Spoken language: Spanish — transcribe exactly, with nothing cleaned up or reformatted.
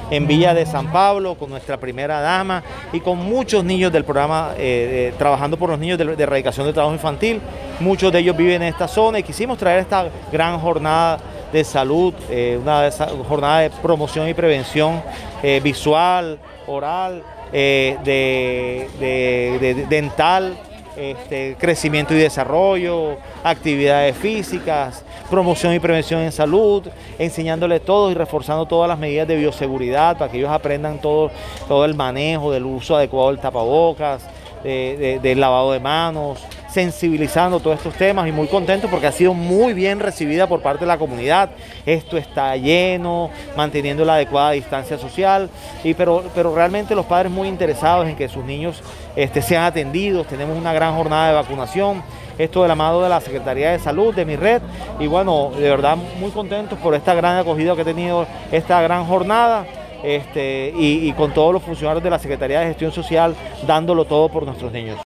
en Villa de San Pablo con nuestra primera dama y con muchos niños del programa eh, eh, Trabajando por los Niños de, de Erradicación del Trabajo Infantil. Muchos de ellos viven en esta zona y quisimos traer esta gran jornada de salud, eh, una jornada de promoción y prevención eh, visual, oral, eh, de, de, de, de dental, este, crecimiento y desarrollo, actividades físicas, promoción y prevención en salud, enseñándoles todo y reforzando todas las medidas de bioseguridad para que ellos aprendan todo, todo el manejo del uso adecuado del tapabocas, de, de, del lavado de manos, sensibilizando todos estos temas y muy contento porque ha sido muy bien recibida por parte de la comunidad. Esto está lleno, manteniendo la adecuada distancia social, y, pero, pero realmente los padres muy interesados en que sus niños este, sean atendidos. Tenemos una gran jornada de vacunación, esto de la mano de la Secretaría de Salud, de mi red, y bueno, de verdad muy contentos por esta gran acogida que ha tenido esta gran jornada. Este, y, y con todos los funcionarios de la Secretaría de Gestión Social dándolo todo por nuestros niños.